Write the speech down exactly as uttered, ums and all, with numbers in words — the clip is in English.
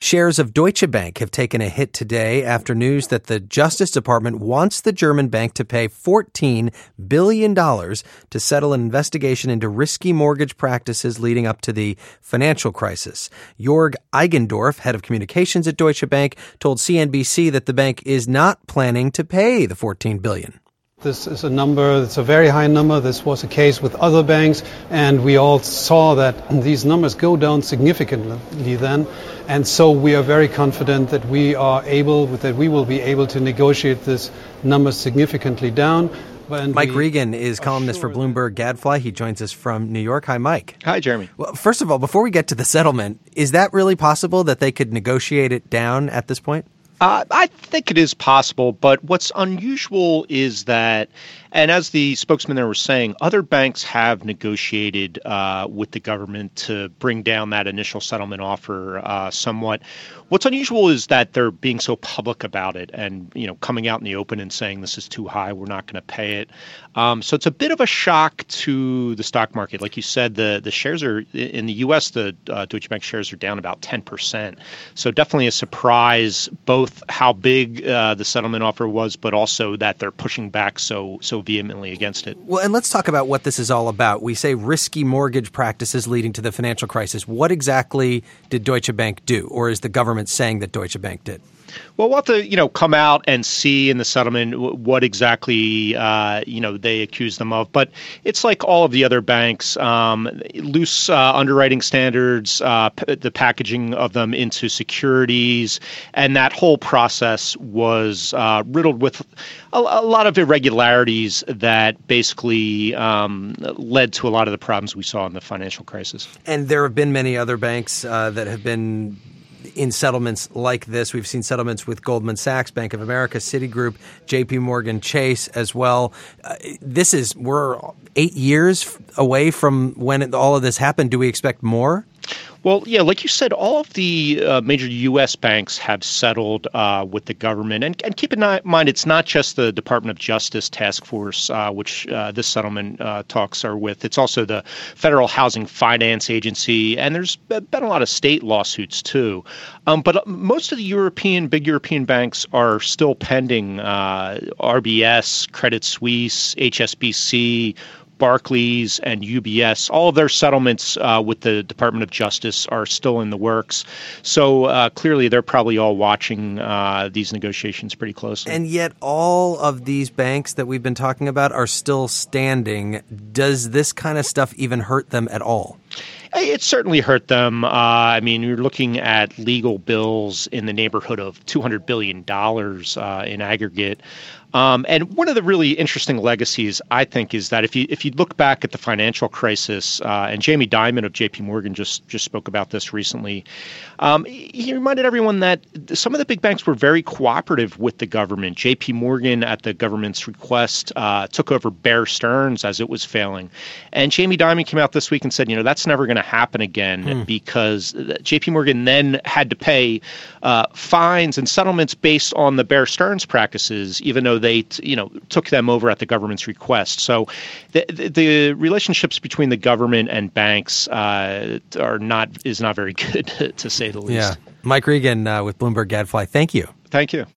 Shares of Deutsche Bank have taken a hit today after news that the Justice Department wants the German bank to pay fourteen billion dollars to settle an investigation into risky mortgage practices leading up to the financial crisis. Jörg Eigendorf, head of communications at Deutsche Bank, told C N B C that the bank is not planning to pay the fourteen billion dollars. This is a number, it's a very high number. This was the case with other banks, and we all saw that these numbers go down significantly then. And so we are very confident that we are able, that we will be able to negotiate this number significantly down. And Mike Regan is columnist for Bloomberg Gadfly. He joins us from New York. Hi, Mike. Hi, Jeremy. Well, first of all, before we get to the settlement, is that really possible that they could negotiate it down at this point? Uh, I think it is possible, but what's unusual is that, and as the spokesman there was saying, other banks have negotiated uh, with the government to bring down that initial settlement offer uh, somewhat. What's unusual is that they're being so public about it and, you know, coming out in the open and saying this is too high, we're not going to pay it. Um, so it's a bit of a shock to the stock market. Like you said, the, the shares are in the U S, the uh, Deutsche Bank shares are down about ten percent. So definitely a surprise, both how big uh, the settlement offer was, but also that they're pushing back so so vehemently against it. Well, and let's talk about what this is all about. We say risky mortgage practices leading to the financial crisis. What exactly did Deutsche Bank do, or is the government saying that Deutsche Bank did? Well, we'll have to, you know, come out and see in the settlement what exactly, uh, you know, they accuse them of. But it's like all of the other banks, um, loose uh, underwriting standards, uh, p- the packaging of them into securities. And that whole process was uh, riddled with a, a lot of irregularities that basically um, led to a lot of the problems we saw in the financial crisis. And there have been many other banks uh, that have been in settlements like this. We've seen settlements with Goldman Sachs, Bank of America, Citigroup, J P Morgan Chase as well. Uh, this is, we're eight years away from when it, all of this happened. Do we expect more? Well, yeah, like you said, all of the uh, major U S banks have settled uh, with the government. And, and keep in mind, it's not just the Department of Justice task force, uh, which uh, this settlement uh, talks are with. It's also the Federal Housing Finance Agency. And there's been a lot of state lawsuits, too. Um, but most of the European, big European banks are still pending. Uh, R B S, Credit Suisse, H S B C, Barclays and U B S, all of their settlements uh, with the Department of Justice are still in the works. So uh, clearly they're probably all watching uh, these negotiations pretty closely. And yet all of these banks that we've been talking about are still standing. Does this kind of stuff even hurt them at all? It certainly hurt them. Uh, I mean, you're looking at legal bills in the neighborhood of two hundred billion dollars uh, in aggregate. Um, and one of the really interesting legacies, I think, is that if you if you look back at the financial crisis, uh, and Jamie Dimon of J P Morgan just just spoke about this recently, um, he reminded everyone that some of the big banks were very cooperative with the government. J P Morgan, at the government's request, uh, took over Bear Stearns as it was failing. And Jamie Dimon came out this week and said, you know, that's never going to happen again hmm. because J P Morgan then had to pay uh, fines and settlements based on the Bear Stearns practices, even though they, you know, took them over at the government's request. So the, the, the relationships between the government and banks uh, are not is not very good, to say the least. Yeah. Mike Regan uh, with Bloomberg Gadfly. Thank you. Thank you.